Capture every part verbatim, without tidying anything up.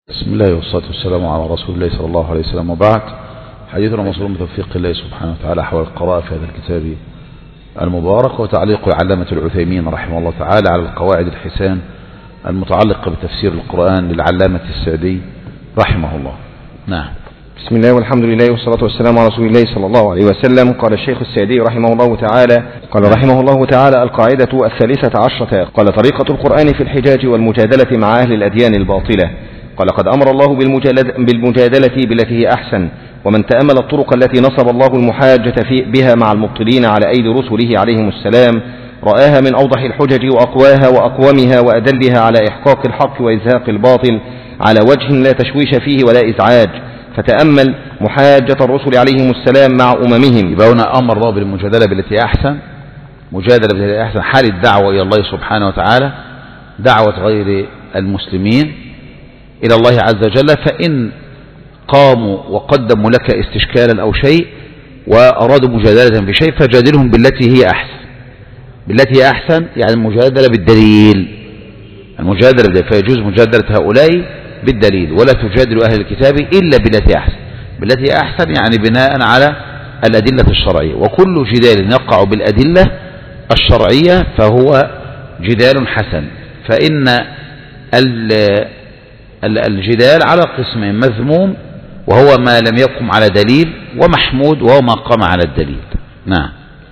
بسم الله والصلاة والسلام على رسول الله صلى الله عليه وسلم، وبعد. حديثنا موصول بتوفيق الله سبحانه وتعالى حول القراءة في هذا الكتاب المبارك، وتعليق العلامة العثيمين رحمه الله تعالى على القواعد الحسان المتعلقة بتفسير القرآن للعلامة السعدي رحمه الله. نعم. بسم الله والحمد لله والصلاة والسلام على رسول الله صلى الله عليه وسلم. قال الشيخ السعدي رحمه الله تعالى قال رحمه الله تعالى القاعدة الثالثة عشرة. قال طريقة القرآن في الحجاج والمجادلة مع أهل الأديان الباطلة. قال قد أمر الله بالمجادلة بالتي هي أحسن، ومن تأمل الطرق التي نصب الله المحاجة بها مع المبطلين على أيدي رسله عليهم السلام رآها من أوضح الحجج وأقواها وأقومها وأدلها على إحقاق الحق وإزهاق الباطل على وجه لا تشويش فيه ولا إزعاج. فتأمل محاجة الرسل عليهم السلام مع أممهم. يبقى هنا أمر الله بالمجادلة بالتي أحسن، مجادلة بالتي أحسن حال الدعوة إلى الله سبحانه وتعالى، دعوة غير المسلمين إلى الله عز وجل. فإن قاموا وقدموا لك استشكالا أو شيء وأرادوا مجادلة في شيء فجادلهم بالتي هي أحسن. بالتي هي أحسن يعني المجادلة بالدليل، المجادلة بالدليل. فيجوز مجادلة هؤلاء بالدليل، ولا تجادل أهل الكتاب إلا بالتي أحسن. بالتي أحسن يعني بناء على الأدلة الشرعية، وكل جدال يقع بالأدلة الشرعية فهو جدال حسن. فإن الجدال على قسمين: مذموم وهو ما لم يقم على دليل، ومحمود وهو ما قام على الدليل. نعم.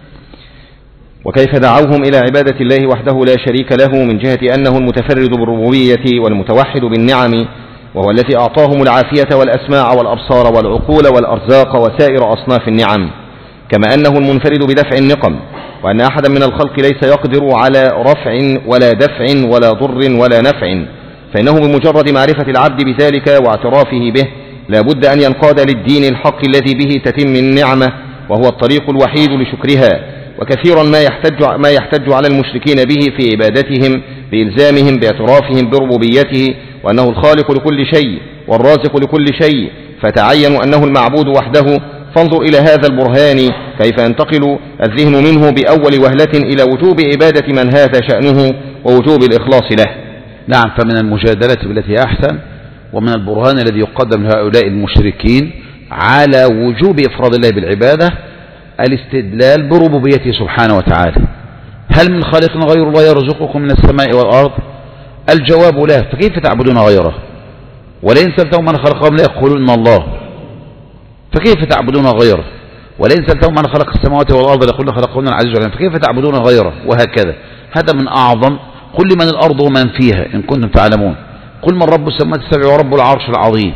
وكيف دعوهم إلى عبادة الله وحده لا شريك له من جهة أنه المتفرد بالربوبية والمتوحد بالنعم، وهو الذي أعطاهم العافية والأسماع والأبصار والعقول والأرزاق وسائر أصناف النعم، كما أنه المنفرد بدفع النقم، وأن أحدا من الخلق ليس يقدر على رفع ولا دفع ولا ضر ولا نفع، فإنه بمجرد معرفة العبد بذلك واعترافه به لا بد أن ينقاد للدين الحق الذي به تتم النعمة، وهو الطريق الوحيد لشكرها. وكثيرا ما يحتج, ما يحتج على المشركين به في عبادتهم بإلزامهم باعترافهم بربوبيته وأنه الخالق لكل شيء والرازق لكل شيء، فتعينوا أنه المعبود وحده. فانظر إلى هذا البرهان كيف ينتقل الذهن منه بأول وهلة إلى وجوب عبادة من هذا شأنه ووجوب الإخلاص له. نعم. فمن المجادلة بالتي أحسن ومن البرهان الذي يقدم لهؤلاء المشركين على وجوب إفراد الله بالعبادة الاستدلال بربوبيته سبحانه وتعالى. هل من خالق غير الله يرزقكم من السماء والأرض؟ الجواب لا. فكيف تعبدون غيره؟ ولئن سألتهم من خلقهم لا يقولون الله. فكيف تعبدون غيره؟ ولئن سألتهم من خلق السماوات والأرض لا يقولون خلقهن العزيز العليم. فكيف تعبدون غيره؟ وهكذا. هذا من أعظم. قل لمن الأرض ومن فيها إن كنتم تعلمون، قل من رب السماوات السبع ورب العرش العظيم.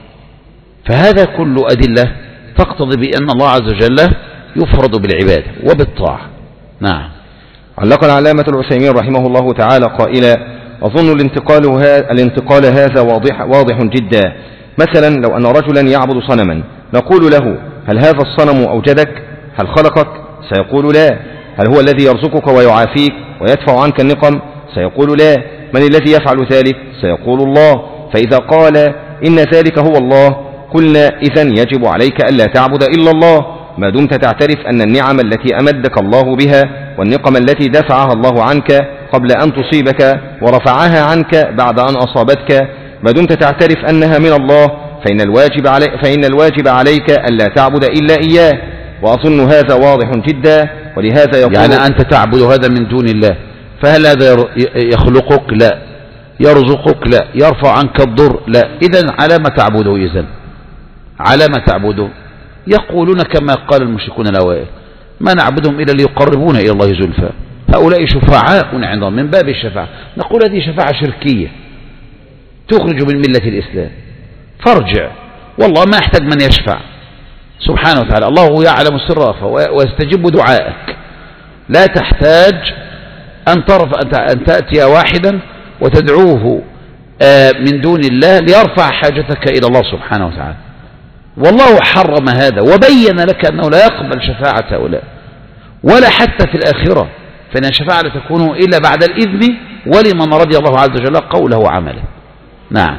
فهذا كل أدلة تقتضي بأن الله عز وجل يفرد بالعبادة وبالطاعة. نعم. علق العلامة العثيمين رحمه الله تعالى قائلا: أظن الانتقال, ها الانتقال هذا واضح, واضح جدا. مثلا لو أن رجلا يعبد صنما نقول له: هل هذا الصنم أوجدك؟ هل خلقك؟ سيقول لا. هل هو الذي يرزقك ويعافيك ويدفع عنك النقم؟ سيقول لا. من الذي يفعل ذلك؟ سيقول الله. فإذا قال إن ذلك هو الله قلنا: إذن يجب عليك ألا تعبد إلا الله، ما دمت تعترف أن النعم التي أمدك الله بها والنقم التي دفعها الله عنك قبل أن تصيبك ورفعها عنك بعد أن أصابتك، ما دمت تعترف أنها من الله، فإن الواجب, علي فإن الواجب عليك ألا تعبد إلا إياه. وأظن هذا واضح جدا. ولهذا يقول يعني أنت تعبد هذا من دون الله، فهل هذا يخلقك؟ لا. يرزقك؟ لا. يرفع عنك الضر؟ لا. إذن على ما تعبده؟ إذن على ما تعبده؟ يقولون كما قال المشركون الأوائل: ما نعبدهم إلا ليقربونا إلى الله زلفى. هؤلاء شفعاء عندهم من باب الشفاعة. نقول هذه شفاعة شركية تخرج من ملة الإسلام. فارجع، والله ما يحتاج من يشفع سبحانه وتعالى. الله يعلم السر ويستجيب دعائك. لا تحتاج أن ترف أن تأتي واحدا وتدعوه من دون الله ليرفع حاجتك إلى الله سبحانه وتعالى. والله حرم هذا وبين لك أنه لا يقبل شفاعة هؤلاء ولا حتى في الآخرة، فإن الشفاعة لا تكون إلا بعد الإذن ولمن رضي الله عز وجل قوله وعمله. نعم.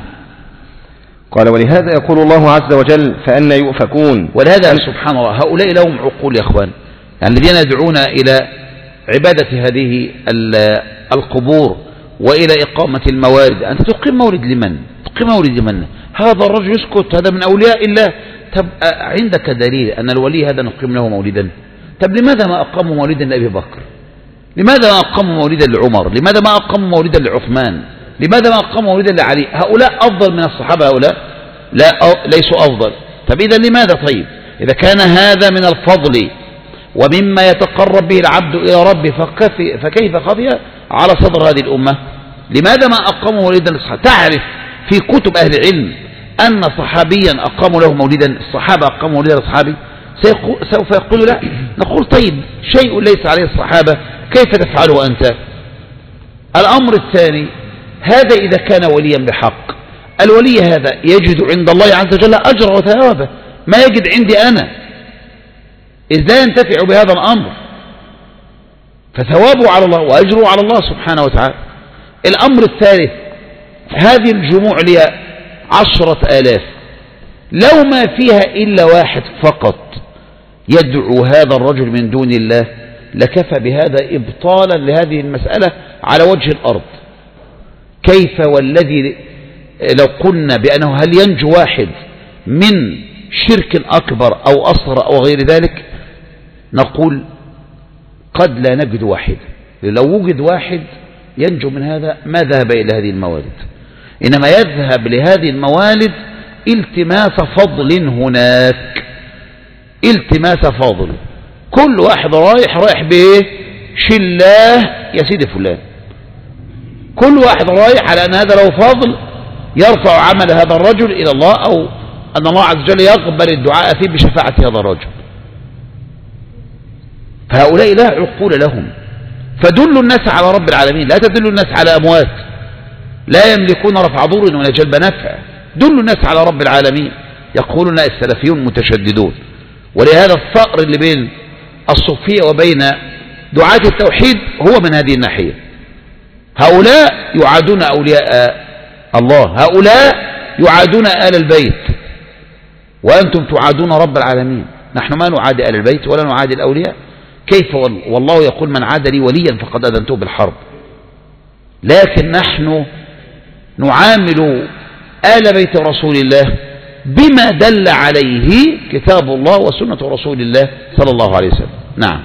قال: ولهذا يقول الله عز وجل: فأنا يؤفكون. ولهذا سبحان الله هؤلاء لهم عقول يا أخوان، يعني الذين يدعون إلى عبادة هذه القبور وإلى إقامة الموارد. أنت تقيم مولد لمن؟ تقيم مولد لمن؟ هذا الرجل يسكت، هذا من أولياء الله. طب عندك دليل أن الولي هذا نقيم له مولدا؟ طب لماذا ما أقاموا مولدا لأبي بكر؟ لماذا ما أقاموا مولدا لعمر؟ لماذا ما أقاموا مولدا لعثمان؟ لماذا ما أقاموا مولدا لعلي؟ هؤلاء أفضل من الصحابة؟ هؤلاء لا، ليسوا أفضل. طب إذا لماذا؟ طيب إذا كان هذا من الفضل ومما يتقرب به العبد إلى ربه فكيف خفي على صدر هذه الأمة؟ لماذا ما أقاموا مولدا للصحابة؟ تعرف في كتب أهل العلم أن صحابيا أقاموا له مولدا، الصحابة أقاموا مولدا للصحابي؟ سوف يقول لا. نقول طيب شيء ليس عليه الصحابة كيف تفعله أنت؟ الأمر الثاني، هذا إذا كان وليا بحق، الولي هذا يجد عند الله عز وجل أجر وثوابه، ما يجد عندي أنا، إذ لا ينتفع بهذا الأمر، فثوابه على الله وأجره على الله سبحانه وتعالى. الأمر الثالث، هذه الجموع لها عشرة آلاف، لو ما فيها إلا واحد فقط يدعو هذا الرجل من دون الله لكفى بهذا إبطالا لهذه المسألة على وجه الأرض. كيف والذي لو قلنا بأنه هل ينجو واحد من شرك أكبر أو أصغر أو غير ذلك، نقول قد لا نجد واحد. لو وجد واحد ينجو من هذا ما ذهب إلى هذه الموالد، إنما يذهب لهذه الموالد التماس فضل هناك، التماس فضل. كل واحد رايح رايح بإيه؟ شلاه يا سيدي فلان. كل واحد رايح على أن هذا له فضل يرفع عمل هذا الرجل إلى الله، أو أن الله عز وجل يقبل الدعاء فيه بشفاعة هذا الرجل. فهؤلاء لا عقول لهم، فدلوا الناس على رب العالمين، لا تدلوا الناس على أموات لا يملكون رفع ضر ولا جلب نفع. دلوا الناس على رب العالمين. يقولون السلفيون متشددون، ولهذا الثأر اللي بين الصوفية وبين دعاة التوحيد هو من هذه الناحية. هؤلاء يعادون أولياء الله، هؤلاء يعادون آل البيت، وأنتم تعادون رب العالمين. نحن ما نعادي آل البيت ولا نعادي الأولياء. كيف؟ والله يقول من عاد لي وليا فقد أذنته بالحرب. لكن نحن نعامل آل بيت رسول الله بما دل عليه كتاب الله وسنة رسول الله صلى الله عليه وسلم. نعم.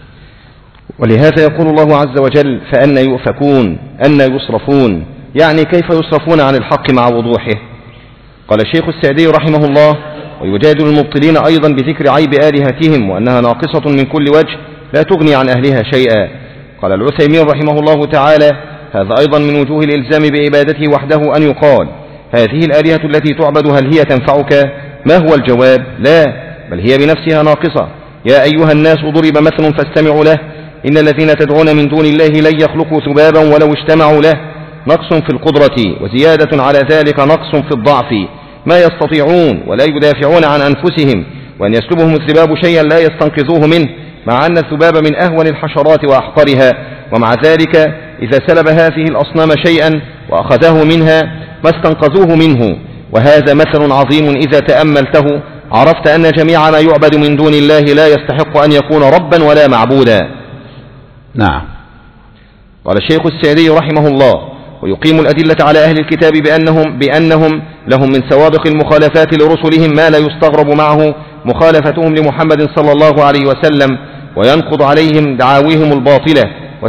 ولهذا يقول الله عز وجل فأنا يؤفكون، أنا يصرفون، يعني كيف يصرفون عن الحق مع وضوحه. قال الشيخ السعدي رحمه الله: ويجادل المبطلين أيضا بذكر عيب آلهتهم وأنها ناقصة من كل وجه لا تغني عن أهلها شيئا. قال العثيمين رحمه الله تعالى: هذا أيضا من وجوه الإلزام بعبادته وحده أن يقال هذه الآلهة التي تعبد هل هي تنفعك؟ ما هو الجواب؟ لا، بل هي بنفسها ناقصة. يا أيها الناس ضرب مثل فاستمعوا له، إن الذين تدعون من دون الله لن يخلقوا ذبابا ولو اجتمعوا له. نقص في القدرة، وزيادة على ذلك نقص في الضعف، ما يستطيعون ولا يدافعون عن أنفسهم، وأن يسلبهم الذباب شيئا لا يستنقذوه منه، مع أن الذباب من أهون الحشرات وأحقرها، ومع ذلك إذا سلب هذه الأصنام شيئا وأخذه منها ما استنقذوه منه. وهذا مثل عظيم إذا تأملته عرفت أن جميع ما يعبد من دون الله لا يستحق أن يكون ربا ولا معبودا. نعم. قال الشيخ السعدي رحمه الله: ويقيم الأدلة على أهل الكتاب بأنهم, بأنهم لهم من سوابق المخالفات لرسلهم ما لا يستغرب معه مخالفتهم لمحمد صلى الله عليه وسلم، وينقض عليهم دعاويهم الباطلة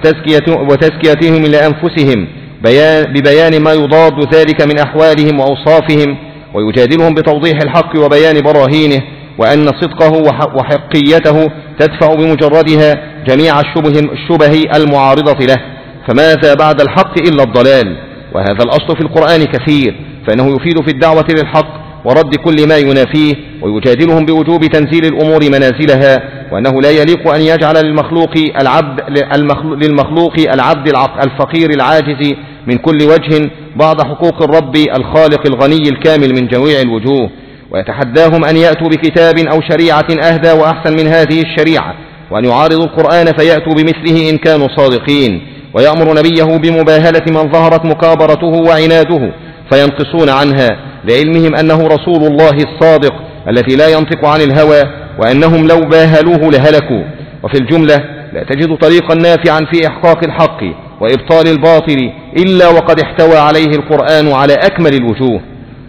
وتزكيتهم لأنفسهم ببيان ما يضاد ذلك من أحوالهم وأوصافهم، ويجادلهم بتوضيح الحق وبيان براهينه، وأن صدقه وحقيته تدفع بمجردها جميع الشبه المعارضة له، فماذا بعد الحق إلا الضلال. وهذا الأصل في القرآن كثير، فإنه يفيد في الدعوة للحق ورد كل ما ينافيه، ويجادلهم بوجوب تنزيل الأمور منازلها، وأنه لا يليق أن يجعل للمخلوق العبد, للمخلوق العبد الفقير العاجز من كل وجه بعض حقوق الرب الخالق الغني الكامل من جميع الوجوه، ويتحداهم أن يأتوا بكتاب أو شريعة أهدى وأحسن من هذه الشريعة، وأن يعارضوا القرآن فيأتوا بمثله إن كانوا صادقين، ويأمر نبيه بمباهلة من ظهرت مكابرته وعناده فينقصون عنها، لعلمهم أنه رسول الله الصادق الذي لا ينطق عن الهوى، وأنهم لو باهلوه لهلكوا. وفي الجملة لا تجد طريقا نافعا في إحقاق الحق وإبطال الباطل إلا وقد احتوى عليه القرآن على أكمل الوجوه.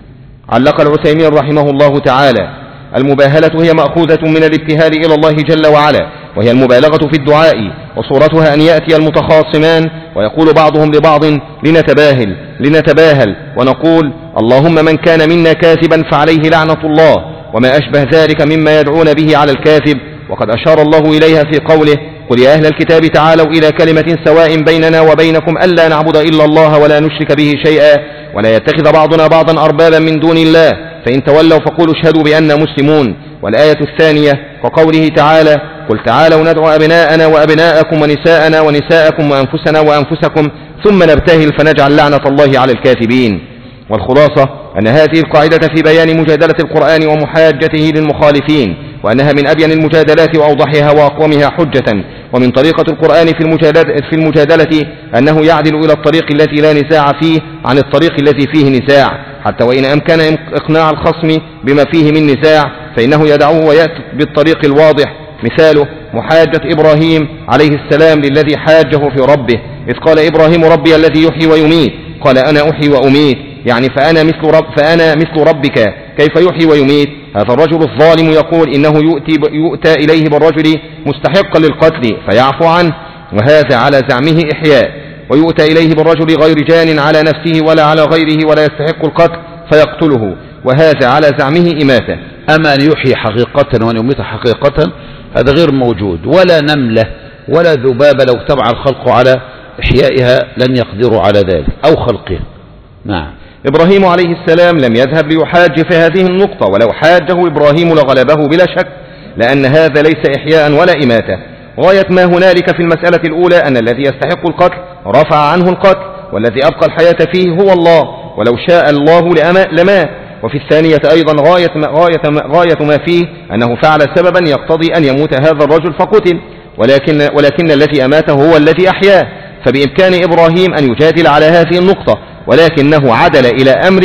علق العثيمين رحمه الله تعالى: المباهلة هي مأخوذة من الابتهال إلى الله جل وعلا، وهي المبالغة في الدعاء، وصورتها أن يأتي المتخاصمان ويقول بعضهم لبعض: لنتباهل لنتباهل ونقول: اللهم من كان منا كاذبا فعليه لعنة الله، وما أشبه ذلك مما يدعون به على الكاذب. وقد أشار الله إليها في قوله: قل يا أهل الكتاب تعالوا إلى كلمة سواء بيننا وبينكم ألا نعبد إلا الله ولا نشرك به شيئا ولا يتخذ بعضنا بعضا أربابا من دون الله، فإن تولوا فقولوا اشهدوا بأننا مسلمون. والآية الثانية كقوله تعالى: قل تعالوا ندعو أبناءنا وأبناءكم ونساءنا ونساءكم وأنفسنا وأنفسكم ثم نبتهل فنجعل لعنة الله على الكاذبين. والخلاصة أن هذه القاعدة في بيان مجادلة القرآن ومحاجته للمخالفين، وأنها من أبين المجادلات وأوضحها وأقومها حجة. ومن طريقة القرآن في المجادلة, في المجادلة أنه يعدل إلى الطريق الذي لا نزاع فيه عن الطريق الذي فيه نزاع، حتى وإن أمكن إقناع الخصم بما فيه من نزاع فإنه يدعوه ويأتي بالطريق الواضح. مثاله محاجة إبراهيم عليه السلام للذي حاجه في ربه، إذ قال إبراهيم: ربي الذي يحيي ويميت، قال: أنا أحيي وأميت، يعني فأنا مثل, رب فأنا مثل ربك كيف يحيي ويميت. هذا الرجل الظالم يقول إنه يؤتي, يؤتى إليه بالرجل مستحقا للقتل فيعفو عنه، وهذا على زعمه إحياء، ويؤتى إليه بالرجل غير جان على نفسه ولا على غيره ولا يستحق القتل فيقتله، وهذا على زعمه إماتة. أما أن يحيي حقيقة وأن يميت حقيقة هذا غير موجود، ولا نملة ولا ذبابة لو اجتمع الخلق على إحيائها لن يقدروا على ذلك أو خلقها. نعم. إبراهيم عليه السلام لم يذهب ليحاج في هذه النقطة، ولو حاجه إبراهيم لغلبه بلا شك، لأن هذا ليس إحياء ولا إماتة. غاية ما هنالك في المسألة الأولى أن الذي يستحق القتل رفع عنه القتل، والذي أبقى الحياة فيه هو الله، ولو شاء الله لمات. وفي الثانية أيضا غاية ما, غاية ما, غاية ما فيه أنه فعل سببا يقتضي أن يموت هذا الرجل فقتل، ولكن, ولكن الذي أماته هو الذي أحياه، فبإمكان إبراهيم أن يجادل على هذه النقطة، ولكنه عدل إلى أمر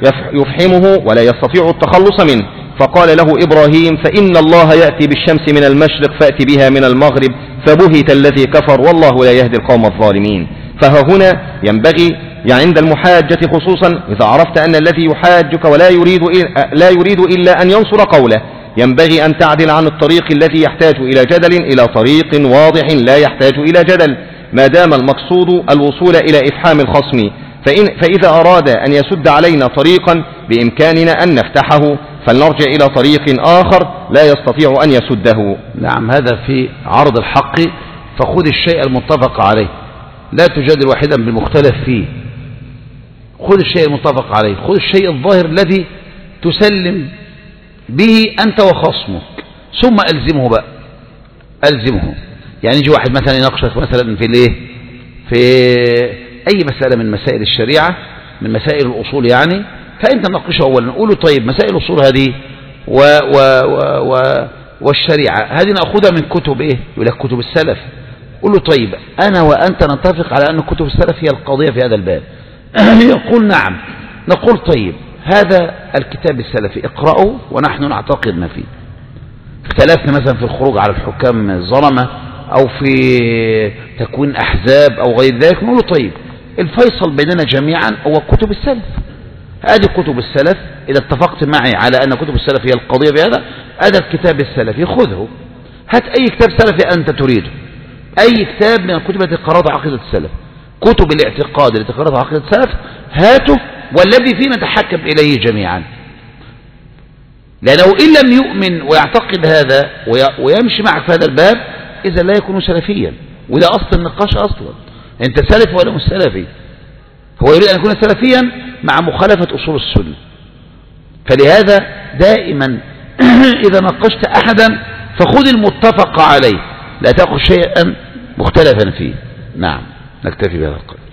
يفحمه ولا يستطيع التخلص منه، فقال له إبراهيم: فإن الله يأتي بالشمس من المشرق فأتي بها من المغرب، فبهت الذي كفر والله لا يهدي القوم الظالمين. فها هنا ينبغي عند المحاجة خصوصا إذا عرفت أن الذي يحاجك ولا يريد لا يريد إلا أن ينصر قوله، ينبغي أن تعدل عن الطريق الذي يحتاج إلى جدل إلى طريق واضح لا يحتاج إلى جدل، ما دام المقصود الوصول إلى إفحام الخصم. فإن فإذا أراد أن يسد علينا طريقا بإمكاننا أن نفتحه، فلنرجع إلى طريق آخر لا يستطيع أن يسده. نعم، هذا في عرض الحق، فخذ الشيء المتفق عليه، لا تجادل واحدا بالمختلف فيه. خذ الشيء المتفق عليه، خذ الشيء الظاهر الذي تسلم به أنت وخصمك، ثم ألزمه بقى، ألزمه. يعني يجي واحد مثلا يناقشك مثلا في الايه، في أي مسألة من مسائل الشريعة، من مسائل الأصول يعني، فأنت ناقشه أولا، قوله طيب مسائل الأصول هذه و و و و والشريعة هذه نأخذها من كتب إيه؟ يقول لك كتب السلف. قل له طيب أنا وأنت نتفق على أن كتب السلف هي القضية في هذا الباب. يقول نعم، نقول طيب هذا الكتاب السلفي اقرأه ونحن نعتقد ما فيه. اختلفنا مثلا في الخروج على الحكام الظلمة أو في تكوين أحزاب أو غير ذلك، نقول له طيب الفيصل بيننا جميعا هو كتب السلف. هذه كتب السلف، إذا اتفقت معي على أن كتب السلف هي القضية بهذا، هذا الكتاب السلفي خذه، هات أي كتاب سلفي أنت تريده، أي كتاب من الكتب التي قرأت عقيدة السلف، كتب الاعتقاد التي قرأت عقيدة السلف هاته، والذي فيه نتحكم إليه جميعا. لأنه إن لم يؤمن ويعتقد هذا ويمشي معك في هذا الباب إذا لا يكون سلفيا، وده أصل النقاش أصلا. أنت سلف ولا مش سلفي؟ هو يريد أن يكون سلفيا مع مخالفة أصول السنة. فلهذا دائما إذا ناقشت أحدا فخذ المتفق عليه، لا تأخذ شيئا مختلفا فيه. نعم، نكتفي بهذا القدر.